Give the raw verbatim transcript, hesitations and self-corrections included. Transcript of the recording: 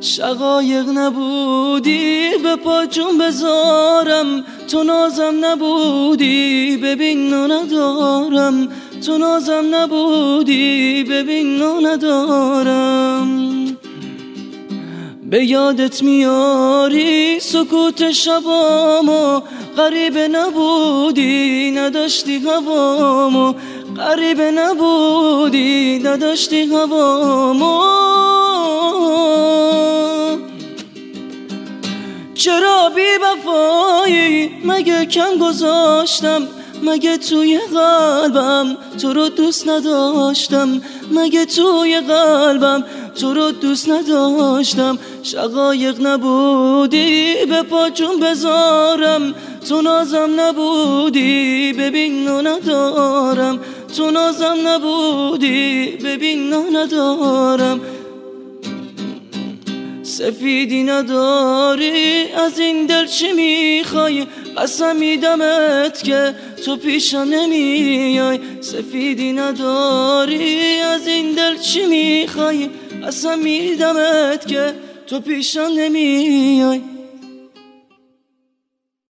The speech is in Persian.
شقایق نبودی به پاچون بذارم، تو نازم نبودی ببین نو ندارم، تو نازم نبودی ببین نو ندارم. به یادت میاری سکوت شبامو، غریبه نبودی نداشتی هوامو، غریبه نبودی نداشتی هوامو. چرا بی وفایی مگه کم گذاشتم، مگه توی قلبم تو رو دوست نداشتم، مگه توی قلبم تو رو دوست نداشتم. شقایق نبودی به پاچون بذارم، تو نازم نبودی ببین نو ندارم، تو نازم نبودی ببین نو ندارم. سفیدی نداری از این دل چی میخوای، قسم میدمت که تو پیشم نمیای. سفیدی نداری از این دل چی میخوای، قسم میدمت که تو پیشم نمیای.